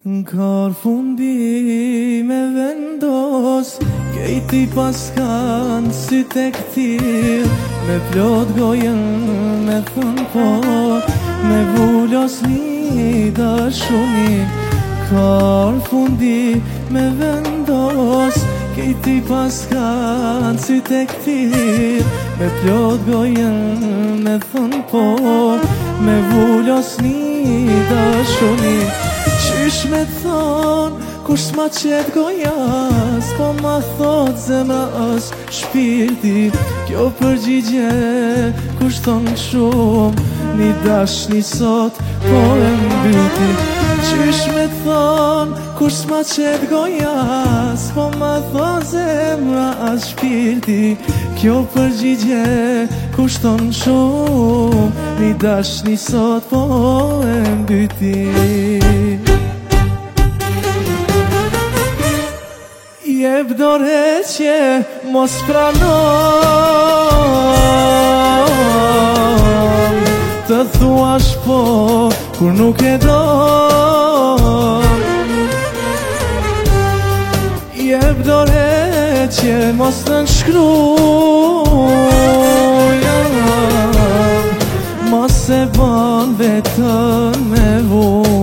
Kar fundi me vendos, kejti pas kanë sytë e këtil, me plot gojen me thënë po, me vullos një dashuni. Kar fundi me vendos, kejti pas kanë sytë e këtil, me plot gojen me thënë po, me vullos një dashuni. Qysh me thonë, kush s'ma qet goja, s'po ma thot zemra është shpirti. Kjo përgjigje kush thonë shumë, një dashni sot po e mbyti. Qysh me thonë, kush s'ma qet goja, s'po ma thot zemra është shpirti. Kjo përgjigje kush thonë shumë, një dashni sot po e mbyti. Jep dore që mos pranon, të thuash po kur nuk e don. Jep dore që mos të nënshkruja, mos e ban vetën me vujt.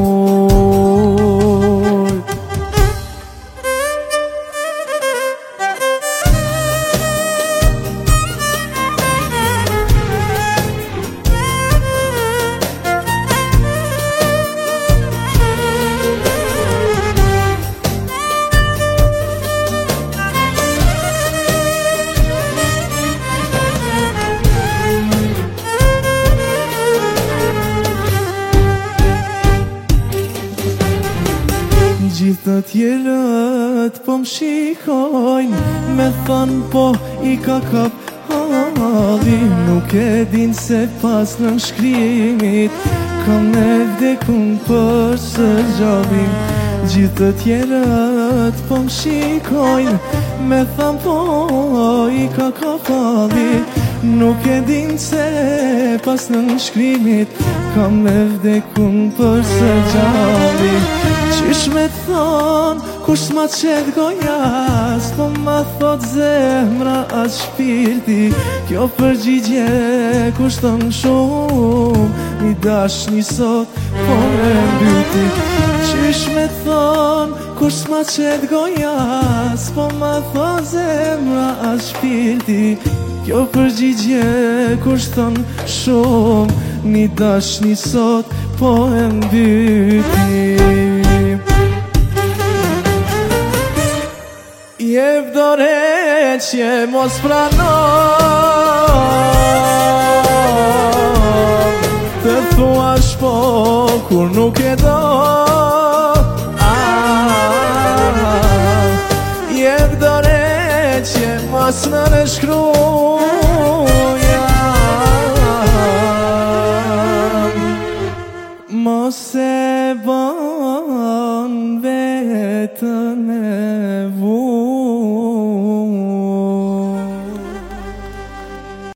Gjithë të tjerët po m'shikojnë, me thanë po i ka kap halli. Nuk e din se pas në shkrimit, kam me vdekun për së gjallin. Gjithë të tjerët po m'shikojnë, me thanë po i ka kap halli. Nuk e din se pas në shkrimit, kam me vdekun për së gjallin. Qysh me thonë, kush s'ma qet goja, s'po ma thot zemra atë shpirti. Kjo përgjigje kush thonë shumë, një dashni sot po e mbyti. Qysh me thonë, kush s'ma qet goja, s'po ma thot zemra atë shpirti. Kjo përgjigje kush thonë shumë, një dashni sot po e mbyti. Jep dore që mos pranon, të thuash po kur nuk e do. Jep dore që mos në nënshkruja, mos e ban vetën e vujt.